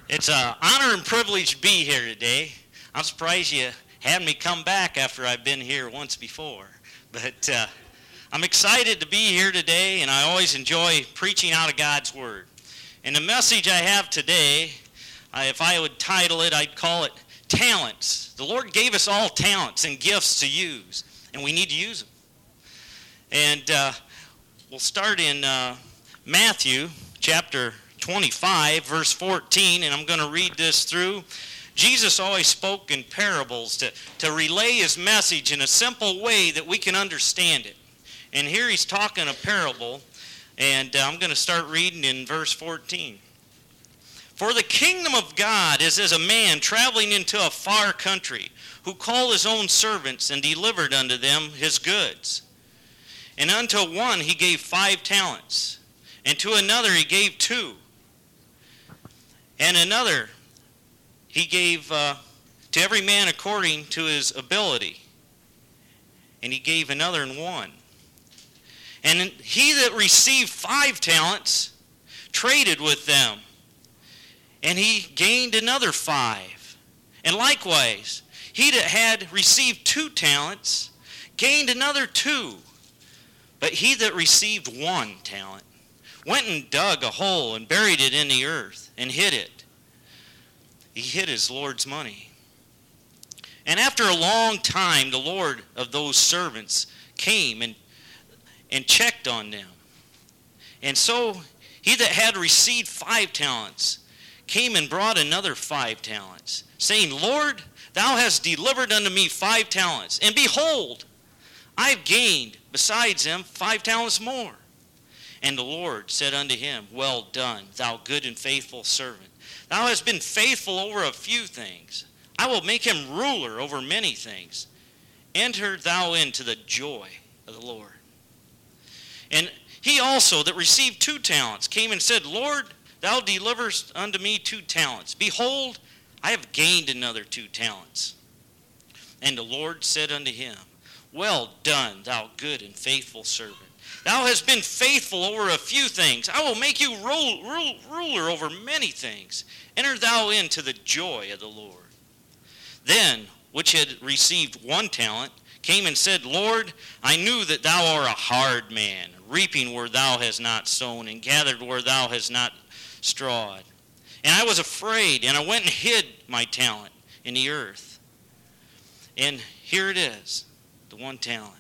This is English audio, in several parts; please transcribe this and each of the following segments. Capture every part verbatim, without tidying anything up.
It's an honor and privilege to be here today. I'm surprised you had me come back after I've been here once before. But uh, I'm excited to be here today, and I always enjoy preaching out of God's Word. And the message I have today, uh, if I would title it, I'd call it Talents. The Lord gave us all talents and gifts to use, and we need to use them. And uh, we'll start in uh, Matthew chapter twenty-five, verse fourteen, and I'm going to read this through. Jesus always spoke in parables to, to relay his message in a simple way that we can understand it. And here he's talking a parable, and uh, I'm going to start reading in verse fourteen. For the kingdom of God is as a man traveling into a far country, who called his own servants and delivered unto them his goods. And unto one he gave five talents, and to another he gave two, and another he gave uh, to every man according to his ability. And he gave another and one. And he that received five talents traded with them, and he gained another five. And likewise, he that had received two talents gained another two. But he that received one talent went and dug a hole and buried it in the earth and hid it. He hid his Lord's money. And after a long time, the Lord of those servants came and, and checked on them. And so he that had received five talents came and brought another five talents, saying, Lord, thou hast delivered unto me five talents, and behold, I have gained besides them five talents more. And the Lord said unto him, Well done, thou good and faithful servant. Thou hast been faithful over a few things. I will make him ruler over many things. Enter thou into the joy of the Lord. And he also that received two talents came and said, Lord, thou deliverest unto me two talents. Behold, I have gained another two talents. And the Lord said unto him, Well done, thou good and faithful servant. Thou hast been faithful over a few things. I will make you rule, rule, ruler over many things. Enter thou into the joy of the Lord. Then, which had received one talent, came and said, Lord, I knew that thou art a hard man, reaping where thou hast not sown, and gathered where thou hast not strawed. And I was afraid, and I went and hid my talent in the earth. And here it is, the one talent.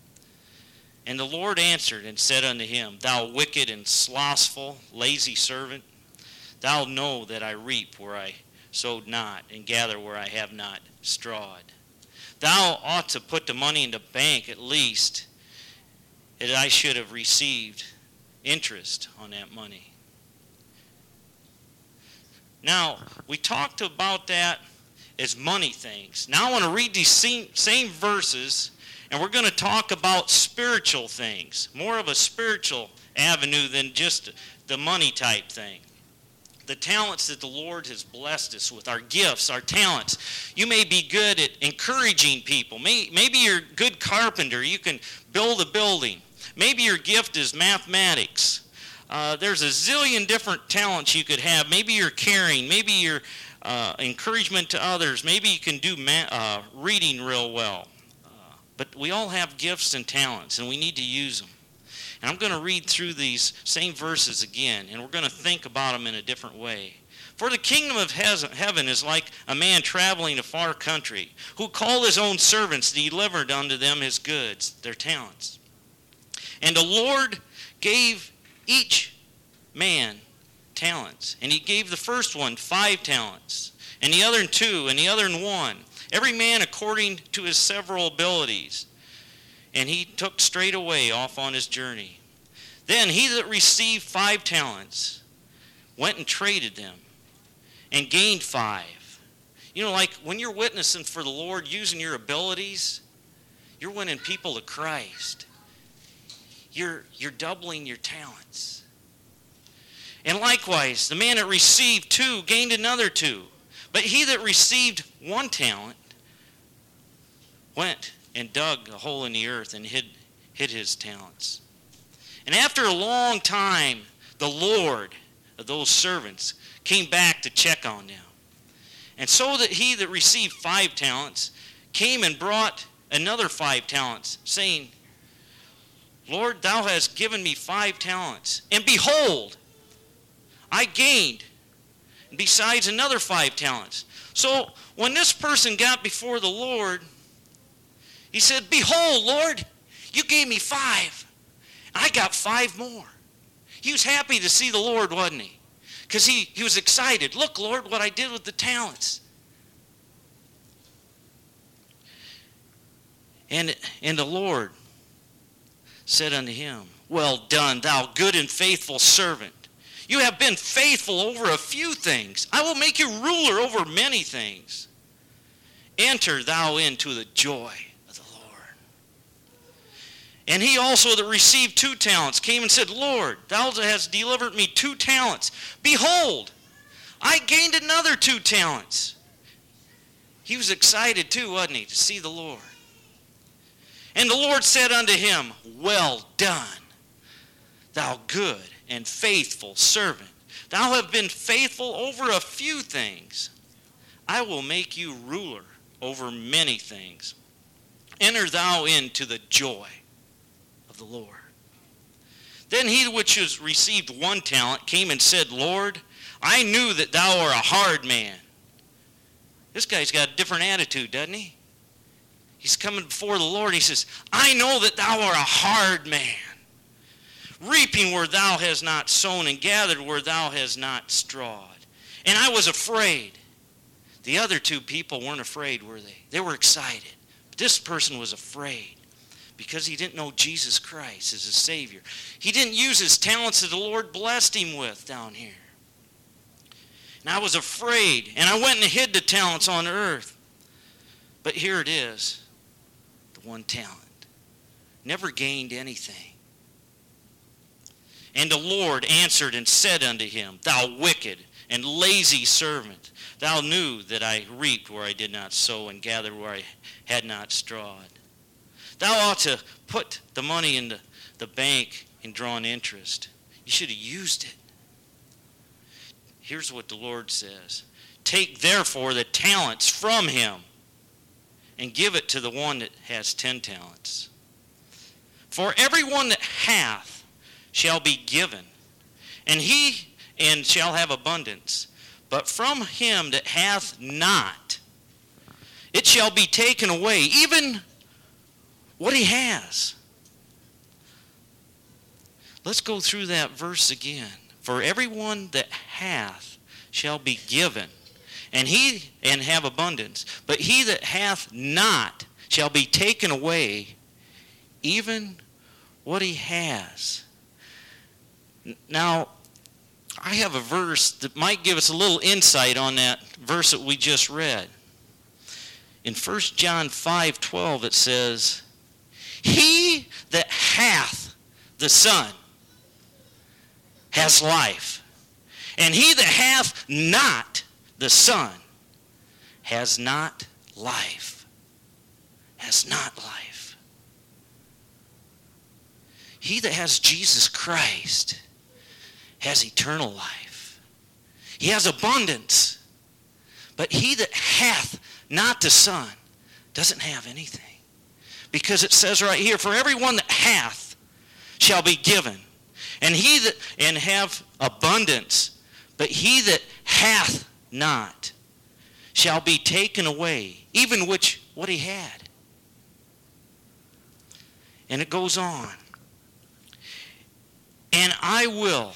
And the Lord answered and said unto him, Thou wicked and slothful, lazy servant, thou know that I reap where I sowed not, and gather where I have not strawed. Thou ought to put the money in the bank at least, that I should have received interest on that money. Now, we talked about that as money things. Now I want to read these same, same verses, and we're going to talk about spiritual things, more of a spiritual avenue than just the money type thing. The talents that the Lord has blessed us with, our gifts, our talents. You may be good at encouraging people. Maybe you're a good carpenter. You can build a building. Maybe your gift is mathematics. Uh, there's a zillion different talents you could have. Maybe you're caring. Maybe you're uh, encouragement to others. Maybe you can do ma- uh, reading real well. But we all have gifts and talents, and we need to use them. And I'm going to read through these same verses again, and we're going to think about them in a different way. For the kingdom of heaven is like a man traveling a far country, who called his own servants, delivered unto them his goods, their talents. And the Lord gave each man talents. And he gave the first one five talents, and the other two, and the other one. Every man according to his several abilities. And he took straightway off on his journey. Then he that received five talents went and traded them and gained five. You know, like when you're witnessing for the Lord using your abilities, you're winning people to Christ. You're, you're doubling your talents. And likewise, the man that received two gained another two. But he that received one talent went and dug a hole in the earth and hid, hid his talents. And after a long time, the Lord of those servants came back to check on them. And so that he that received five talents came and brought another five talents, saying, Lord, thou hast given me five talents, and behold, I gained besides another five talents. So when this person got before the Lord, he said, behold, Lord, you gave me five. I got five more. He was happy to see the Lord, wasn't he? Because he, he was excited. Look, Lord, what I did with the talents. And, and the Lord said unto him, well done, thou good and faithful servant. You have been faithful over a few things. I will make you ruler over many things. Enter thou into the joy of the Lord. And he also that received two talents came and said, Lord, thou hast delivered me two talents. Behold, I gained another two talents. He was excited too, wasn't he, to see the Lord. And the Lord said unto him, well done, thou good and faithful servant. Thou hast been faithful over a few things. I will make you ruler over many things. Enter thou into the joy of the Lord. Then he which has received one talent came and said, Lord, I knew that thou art a hard man. This guy's got a different attitude, doesn't he? He's coming before the Lord. He says, I know that thou art a hard man, reaping where thou hast not sown and gathered where thou hast not strawed. And I was afraid. The other two people weren't afraid, were they? They were excited. But this person was afraid because he didn't know Jesus Christ as a Savior. He didn't use his talents that the Lord blessed him with down here. And I was afraid, and I went and hid the talents on earth. But here it is, the one talent. Never gained anything. And the Lord answered and said unto him, thou wicked and lazy servant, thou knew that I reaped where I did not sow and gathered where I had not strawed. Thou ought to put the money in the, the bank and draw an interest. You should have used it. Here's what the Lord says. Take therefore the talents from him and give it to the one that has ten talents. For everyone that hath shall be given, and he and shall have abundance. But from him that hath not, it shall be taken away, even what he has. Let's go through that verse again. For everyone that hath shall be given, and he and have abundance. But he that hath not shall be taken away, even what he has. Now, I have a verse that might give us a little insight on that verse that we just read. In First John five twelve it says, he that hath the Son has life, and he that hath not the Son has not life. Has not life. He that has Jesus Christ has eternal life. He has abundance. But he that hath not the Son doesn't have anything. Because it says right here, for everyone that hath shall be given, and he that and have abundance, but he that hath not shall be taken away, even which what he had. And it goes on. And I will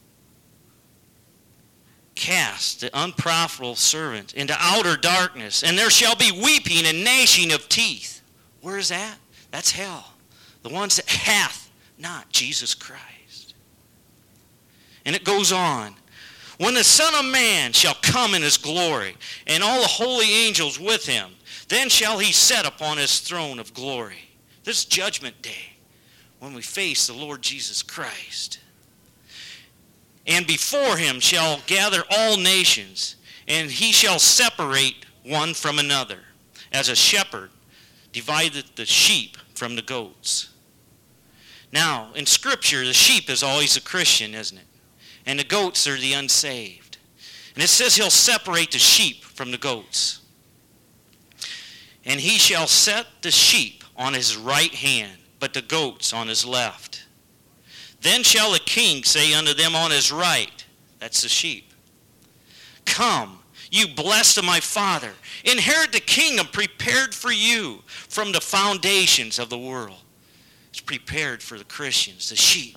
cast the unprofitable servant into outer darkness, and there shall be weeping and gnashing of teeth. Where is that? That's hell. The ones that hath not Jesus Christ. And it goes on. When the Son of Man shall come in his glory, and all the holy angels with him, then shall he set upon his throne of glory. This judgment day, when we face the Lord Jesus Christ. And before him shall gather all nations, and he shall separate one from another, as a shepherd divideth the sheep from the goats. Now, in Scripture, the sheep is always a Christian, isn't it? and the goats are the unsaved. And it says he'll separate the sheep from the goats. And he shall set the sheep on his right hand, but the goats on his left. Then shall the king say unto them on his right, that's the sheep, Come, you blessed of my Father, inherit the kingdom prepared for you from the foundations of the world. It's prepared for the Christians, the sheep.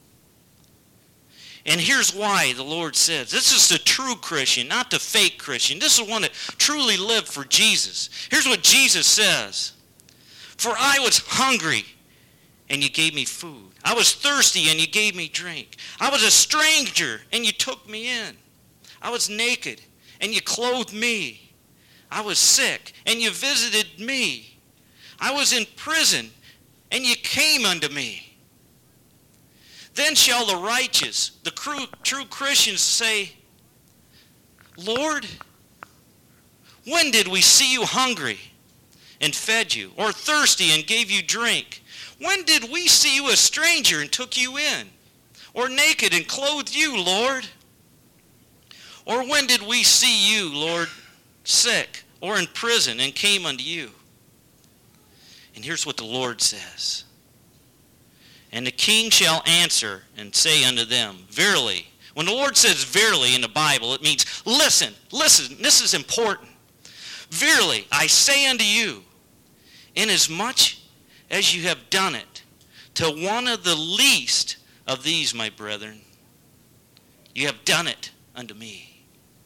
And here's why the Lord says, this is the true Christian, not the fake Christian. This is one that truly lived for Jesus. Here's what Jesus says. For I was hungry, and you gave me food. I was thirsty, and you gave me drink. I was a stranger, and you took me in. I was naked, and you clothed me. I was sick, and you visited me. I was in prison, and you came unto me. Then shall the righteous, the true Christians say, Lord, when did we see you hungry and fed you, or thirsty and gave you drink? When did we see you a stranger and took you in, or naked and clothed you, Lord? Or when did we see you, Lord, sick or in prison and came unto you? And here's what the Lord says. And the king shall answer and say unto them, Verily. When the Lord says verily in the Bible, it means listen, listen, this is important. Verily, I say unto you, inasmuch as you have done it to one of the least of these, my brethren, you have done it unto me.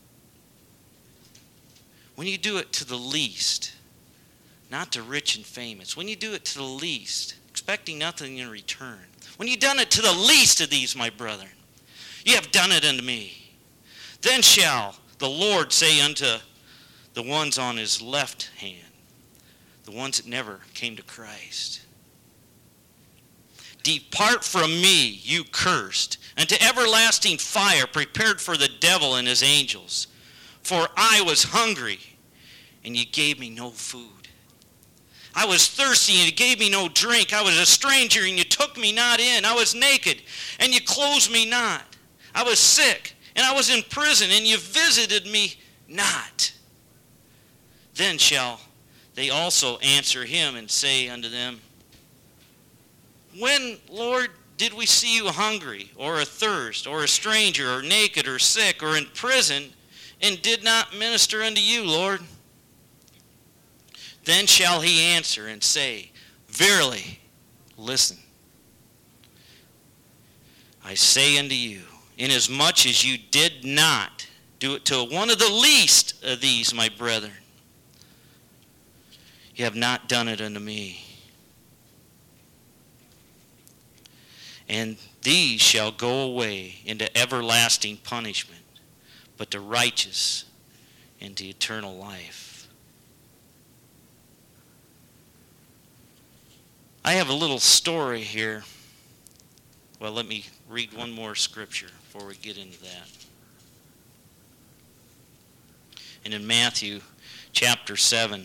When you do it to the least, not to rich and famous, when you do it to the least, expecting nothing in return, when you've done it to the least of these, my brethren, you have done it unto me. Then shall the Lord say unto the ones on his left hand, the ones that never came to Christ, Depart from me, you cursed, unto everlasting fire prepared for the devil and his angels. For I was hungry, and you gave me no food. I was thirsty, and you gave me no drink. I was a stranger, and you took me not in. I was naked, and you clothed me not. I was sick, and I was in prison, and you visited me not. Then shall they also answer him and say unto them, When, Lord, did we see you hungry, or athirst, or a stranger, or naked, or sick, or in prison, and did not minister unto you, Lord? Then shall he answer and say, Verily, listen, I say unto you, inasmuch as you did not do it to one of the least of these, my brethren, you have not done it unto me. And these shall go away into everlasting punishment, but the righteous into eternal life. I have a little story here. Well, let me read one more scripture before we get into that. And in Matthew chapter seven,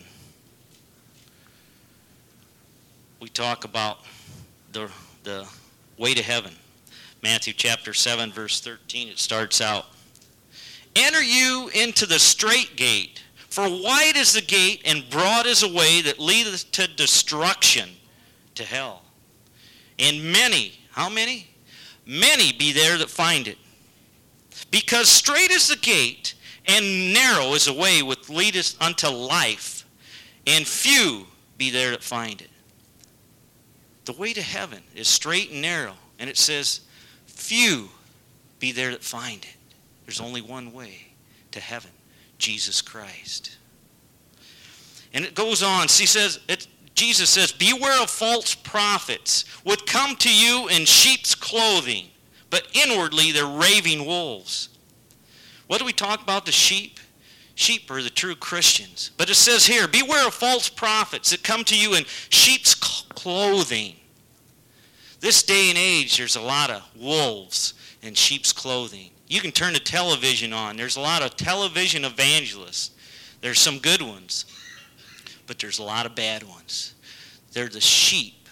we talk about the, the way to heaven. Matthew chapter seven, verse thirteen, it starts out, Enter you into the strait gate, for wide is the gate and broad is the way that leadeth to destruction, to hell. And many, how many? Many be there that find it. Because strait is the gate, and narrow is the way which leadeth unto life, and few be there that find it. The way to heaven is straight and narrow, and it says, few be there that find it. There's only one way to heaven, Jesus Christ. And it goes on. He says, it, Jesus says, Beware of false prophets, would come to you in sheep's clothing, but inwardly they're raving wolves. What do we talk about? The sheep? Sheep are the true Christians. But it says here, Beware of false prophets that come to you in sheep's clothing. This day and age, there's a lot of wolves in sheep's clothing. You can turn the television on. There's a lot of television evangelists. There's some good ones, but there's a lot of bad ones. They're the sheep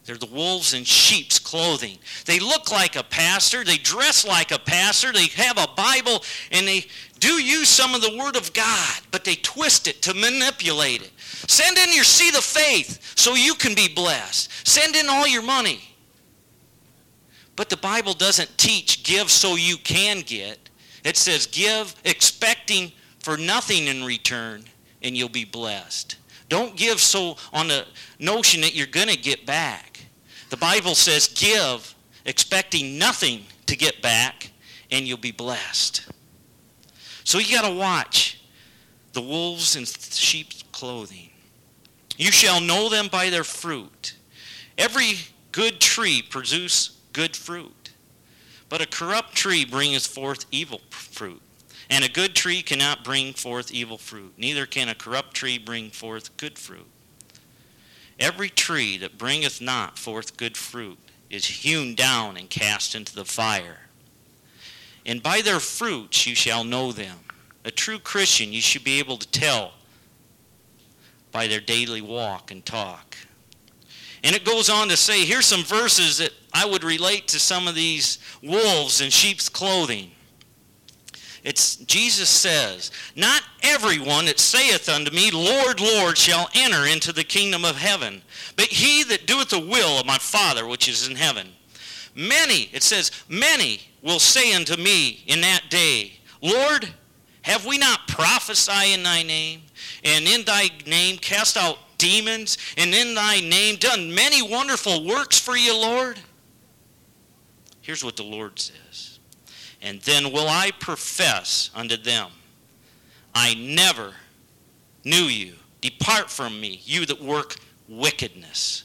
They're the wolves in sheep's clothing. They look like a pastor. They dress like a pastor. They have a Bible, and they do use some of the Word of God, but they twist it to manipulate it. Send in your seed of faith so you can be blessed. Send in all your money. But the Bible doesn't teach give so you can get. It says give expecting for nothing in return, and you'll be blessed. Don't give so on the notion that you're going to get back. The Bible says give expecting nothing to get back, and you'll be blessed. So you got to watch the wolves in sheep's clothing. You shall know them by their fruit. Every good tree produces good fruit, but a corrupt tree bringeth forth evil fruit. And a good tree cannot bring forth evil fruit, neither can a corrupt tree bring forth good fruit. Every tree that bringeth not forth good fruit is hewn down and cast into the fire. And by their fruits you shall know them. A true Christian you should be able to tell by their daily walk and talk. And it goes on to say, here's some verses that I would relate to some of these wolves in sheep's clothing. It's, Jesus says, not everyone that saith unto me, Lord, Lord, shall enter into the kingdom of heaven, but he that doeth the will of my Father which is in heaven. Many, it says, many will say unto me in that day, Lord, have we not prophesied in thy name, and in thy name cast out demons, and in thy name done many wonderful works for you, Lord? Here's what the Lord says. And then will I profess unto them, I never knew you. Depart from me, you that work wickedness.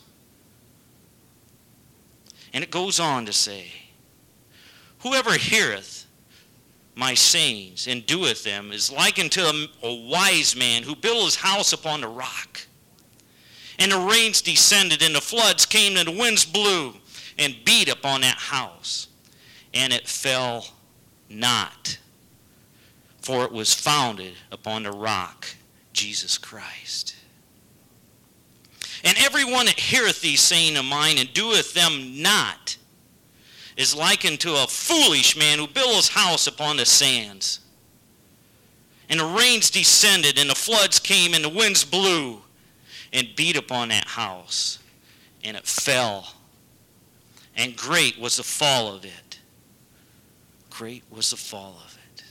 And it goes on to say, whoever heareth my sayings and doeth them is like unto a, a wise man who built his house upon the rock. And the rains descended, and the floods came, and the winds blew, and beat upon that house. And it fell not, for it was founded upon the rock, Jesus Christ. And everyone that heareth these saying of mine and doeth them not is likened to a foolish man who built his house upon the sands. And the rains descended, and the floods came, and the winds blew, and beat upon that house, and it fell. And great was the fall of it. Great was the fall of it.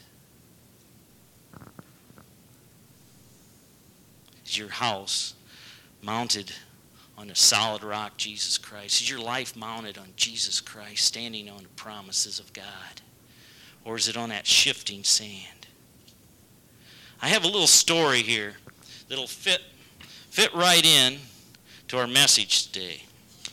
Is your house mounted on a solid rock, Jesus Christ? Is your life mounted on Jesus Christ, standing on the promises of God? Or is it on that shifting sand? I have a little story here that'll fit, fit right in to our message today.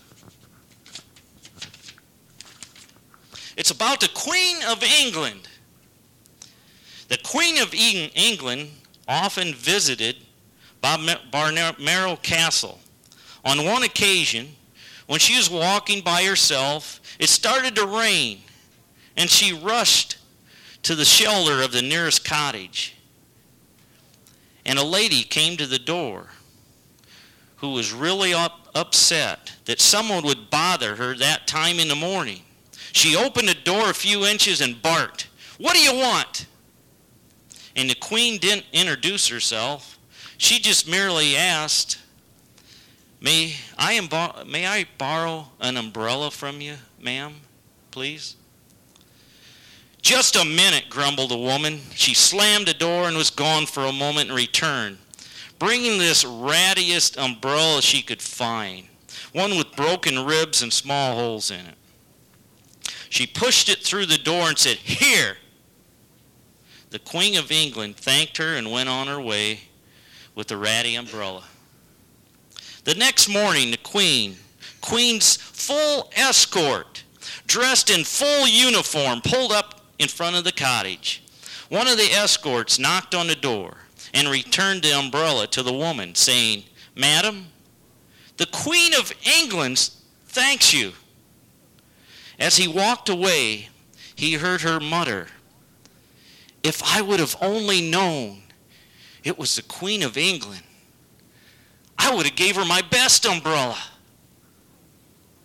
It's about the Queen of England. The Queen of England often visited Balmoral Castle. On one occasion, when she was walking by herself, it started to rain, and she rushed to the shelter of the nearest cottage. And a lady came to the door who was really up, upset that someone would bother her that time in the morning. She opened the door a few inches and barked, "What do you want?" And the queen didn't introduce herself. She just merely asked, May I, imbo- may I borrow an umbrella from you, ma'am, please? Just a minute, grumbled the woman. She slammed the door and was gone for a moment and returned, bringing this rattiest umbrella she could find, one with broken ribs and small holes in it. She pushed it through the door and said, "Here." The Queen of England thanked her and went on her way with the ratty umbrella. The next morning, the Queen, Queen's full escort, dressed in full uniform, pulled up in front of the cottage. One of the escorts knocked on the door and returned the umbrella to the woman, saying, "Madam, the Queen of England thanks you." As he walked away, he heard her mutter, "If I would have only known it was the Queen of England, I would have gave her my best umbrella."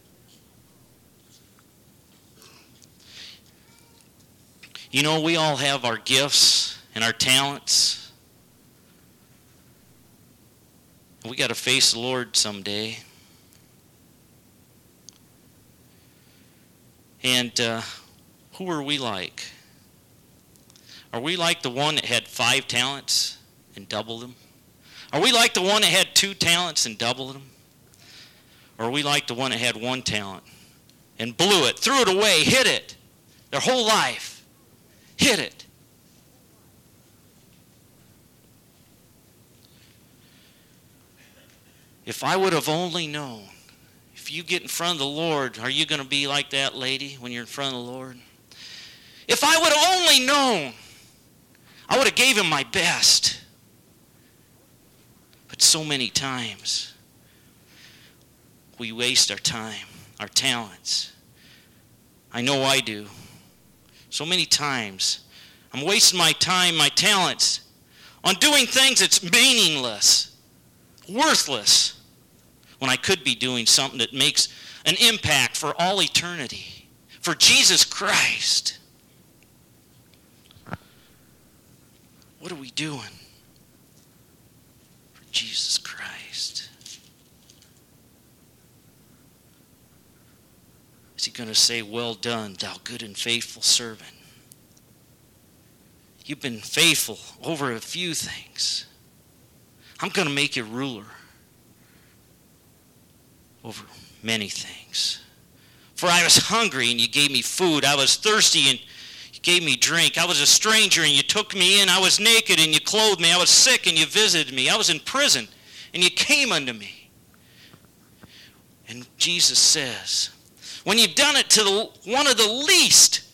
You know, we all have our gifts and our talents. We got to face the Lord someday. And uh, who are we like? Are we like the one that had five talents and doubled them? Are we like the one that had two talents and doubled them? Or are we like the one that had one talent and blew it, threw it away, hid it, their whole life, hid it? If I would have only known. If you get in front of the Lord, are you going to be like that lady when you're in front of the Lord? If I would have only known, I would have gave him my best. But so many times, we waste our time, our talents. I know I do. So many times, I'm wasting my time, my talents, on doing things that's meaningless, worthless, when I could be doing something that makes an impact for all eternity, for Jesus Christ. What are we doing for Jesus Christ? Is he going to say, "Well done, thou good and faithful servant"? You've been faithful over a few things. I'm going to make you ruler over many things. For I was hungry and you gave me food. I was thirsty and you gave me drink. I was a stranger and you took me in. I was naked and you clothed me. I was sick and you visited me. I was in prison and you came unto me. And Jesus says, when you've done it to the, one of the least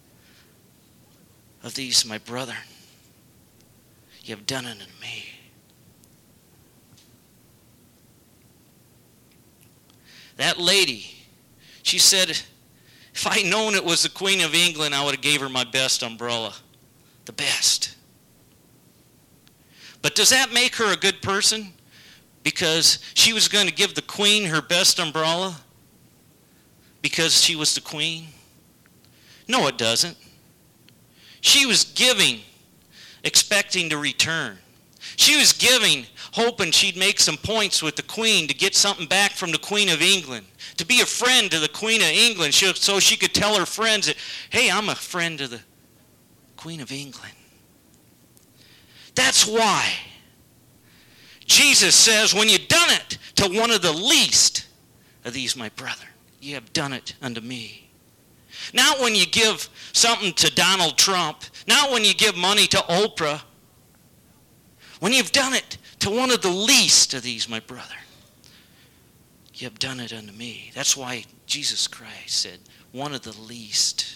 of these, my brother, you have done it unto me. That lady, she said, if I'd known it was the Queen of England, I would have gave her my best umbrella. The best. But does that make her a good person? Because she was going to give the Queen her best umbrella? Because she was the Queen? No, it doesn't. She was giving, expecting to return. She was giving, hoping she'd make some points with the Queen to get something back from the Queen of England, to be a friend to the Queen of England so she could tell her friends that, hey, I'm a friend of the Queen of England. That's why Jesus says, when you've done it to one of the least of these, my brother, you have done it unto me. Not when you give something to Donald Trump, not when you give money to Oprah. When you've done it to one of the least of these, my brother, you have done it unto me. That's why Jesus Christ said, one of the least.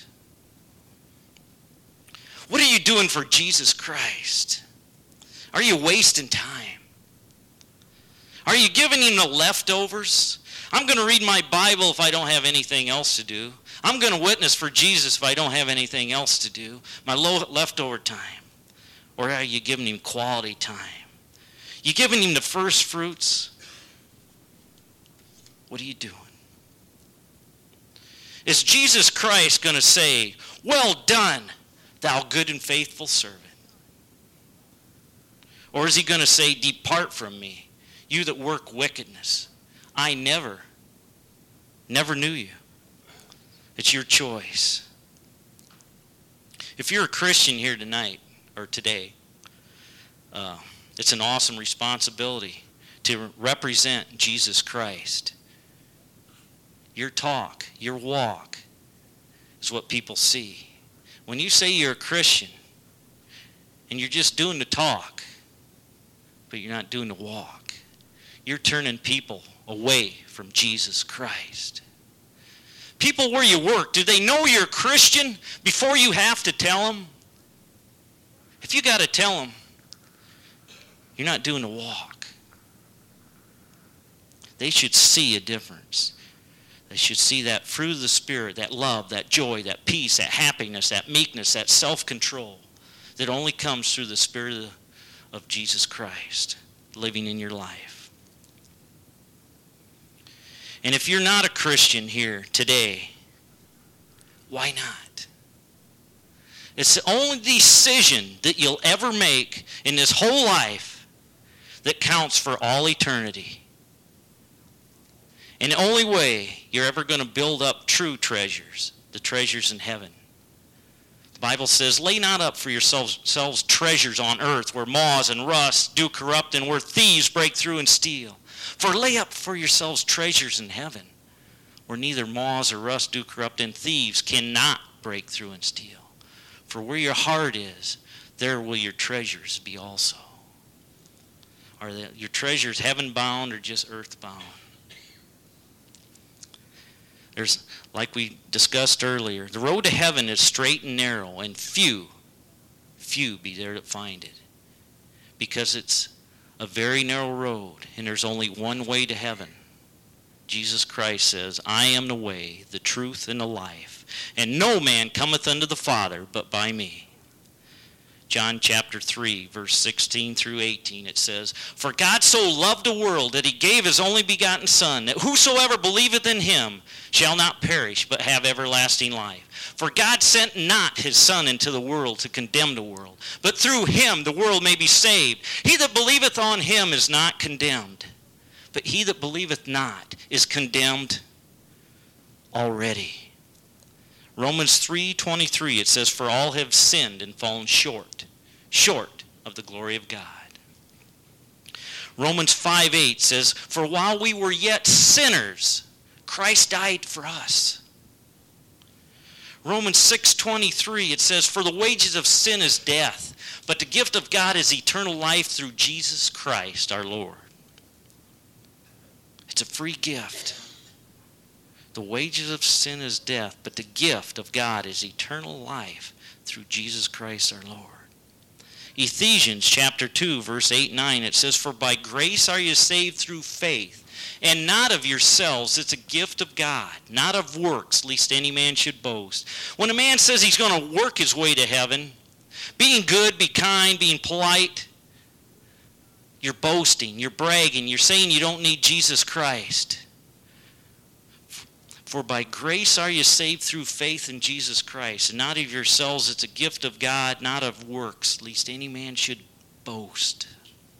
What are you doing for Jesus Christ? Are you wasting time? Are you giving him the leftovers? I'm going to read my Bible if I don't have anything else to do. I'm going to witness for Jesus if I don't have anything else to do. My leftover time. Or are you giving him quality time? You giving him the first fruits? What are you doing? Is Jesus Christ going to say, well done, thou good and faithful servant? Or is he going to say, depart from me, you that work wickedness? I never, never knew you. It's your choice. If you're a Christian here tonight, or today, uh, it's an awesome responsibility to represent Jesus Christ. Your talk, your walk is what people see. When you say you're a Christian and you're just doing the talk, but you're not doing the walk, you're turning people away from Jesus Christ. People where you work, do they know you're a Christian before you have to tell them? If you got to tell them, you're not doing the walk. They should see a difference. They should see that fruit of the Spirit, that love, that joy, that peace, that happiness, that meekness, that self-control that only comes through the Spirit of, of Jesus Christ living in your life. And if you're not a Christian here today, why not? It's the only decision that you'll ever make in this whole life that counts for all eternity. And the only way you're ever going to build up true treasures, the treasures in heaven. The Bible says, lay not up for yourselves, yourselves treasures on earth where moths and rust do corrupt and where thieves break through and steal. For lay up for yourselves treasures in heaven where neither moths or rust do corrupt and thieves cannot break through and steal. For where your heart is, there will your treasures be also. Are the, your treasures heaven-bound or just earth-bound? There's, like we discussed earlier, the road to heaven is straight and narrow, and few, few be there that find it. Because it's a very narrow road, and there's only one way to heaven. Jesus Christ says, I am the way, the truth, and the life, and no man cometh unto the Father but by me. John chapter three, verse sixteen through eighteen, it says, For God so loved the world that he gave his only begotten Son, that whosoever believeth in him shall not perish, but have everlasting life. For God sent not his Son into the world to condemn the world, but through him the world may be saved. He that believeth on him is not condemned, but he that believeth not is condemned already. Romans three twenty-three, it says, For all have sinned and fallen short, short of the glory of God. Romans five eight says, For while we were yet sinners, Christ died for us. Romans six twenty-three, it says, For the wages of sin is death, but the gift of God is eternal life through Jesus Christ our Lord. It's a free gift. The wages of sin is death, but the gift of God is eternal life through Jesus Christ our Lord. Ephesians chapter two, verse eight and nine, it says, For by grace are you saved through faith, and not of yourselves. It's a gift of God, not of works, lest any man should boast. When a man says he's going to work his way to heaven, being good, be kind, being polite, you're boasting, you're bragging, you're saying you don't need Jesus Christ. For by grace are you saved through faith in Jesus Christ, and not of yourselves. It's a gift of God, not of works, lest any man should boast.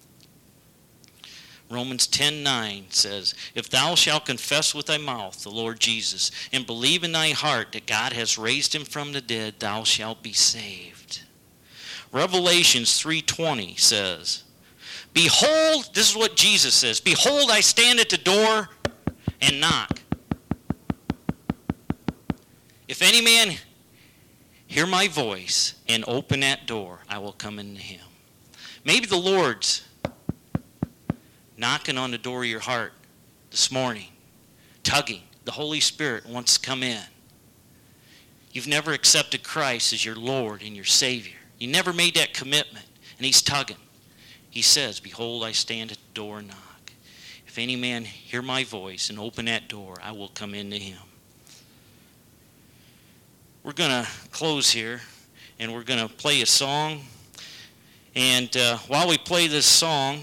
Romans ten nine says, If thou shalt confess with thy mouth the Lord Jesus, and believe in thy heart that God has raised him from the dead, thou shalt be saved. Revelations three twenty says, Behold, this is what Jesus says, Behold, I stand at the door and knock. If any man hear my voice and open that door, I will come into him. Maybe the Lord's knocking on the door of your heart this morning, tugging. The Holy Spirit wants to come in. You've never accepted Christ as your Lord and your Savior. You never made that commitment, and he's tugging. He says, Behold, I stand at the door and knock. If any man hear my voice and open that door, I will come into him. We're going to close here, and we're going to play a song. And uh, while we play this song,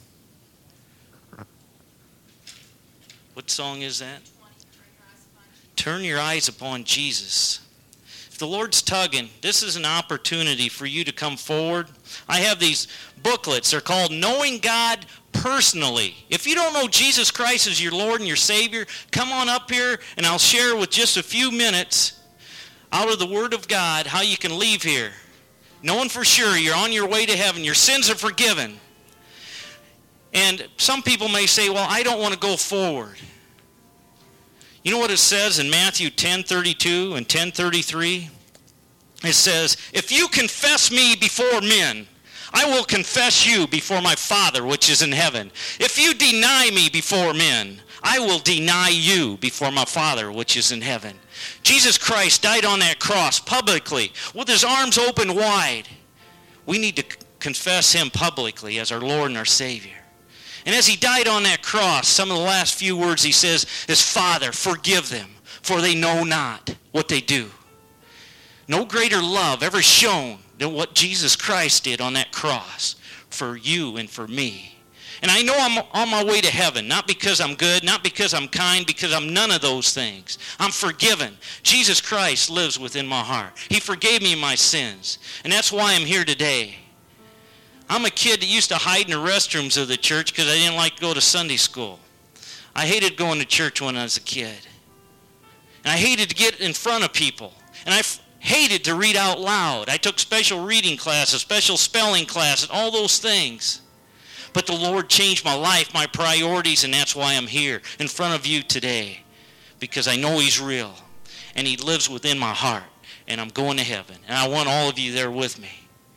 what song is that? Turn Your Eyes Upon Jesus. If the Lord's tugging, this is an opportunity for you to come forward. I have these booklets. They're called Knowing God Personally. If you don't know Jesus Christ as your Lord and your Savior, come on up here, and I'll share with just a few minutes out of the Word of God how you can leave here knowing for sure you're on your way to heaven. Your sins are forgiven. And some people may say, well, I don't want to go forward. You know what it says in Matthew ten thirty-two and ten thirty-three? It says, If you confess me before men, I will confess you before my Father which is in heaven. If you deny me before men, I will deny you before my Father which is in heaven. Jesus Christ died on that cross publicly with his arms open wide. We need to confess him publicly as our Lord and our Savior. And as he died on that cross, some of the last few words he says is, Father, forgive them, for they know not what they do. No greater love ever shown than what Jesus Christ did on that cross for you and for me. And I know I'm on my way to heaven, not because I'm good, not because I'm kind, because I'm none of those things. I'm forgiven. Jesus Christ lives within my heart. He forgave me my sins. And that's why I'm here today. I'm a kid that used to hide in the restrooms of the church because I didn't like to go to Sunday school. I hated going to church when I was a kid. And I hated to get in front of people. And I f- hated to read out loud. I took special reading classes, special spelling classes, all those things. But the Lord changed my life, my priorities, and that's why I'm here in front of you today. Because I know He's real. And He lives within my heart. And I'm going to heaven. And I want all of you there with me.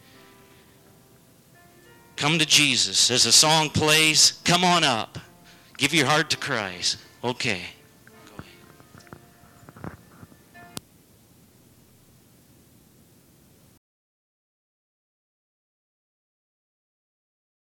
Come to Jesus. As the song plays, come on up. Give your heart to Christ. Okay.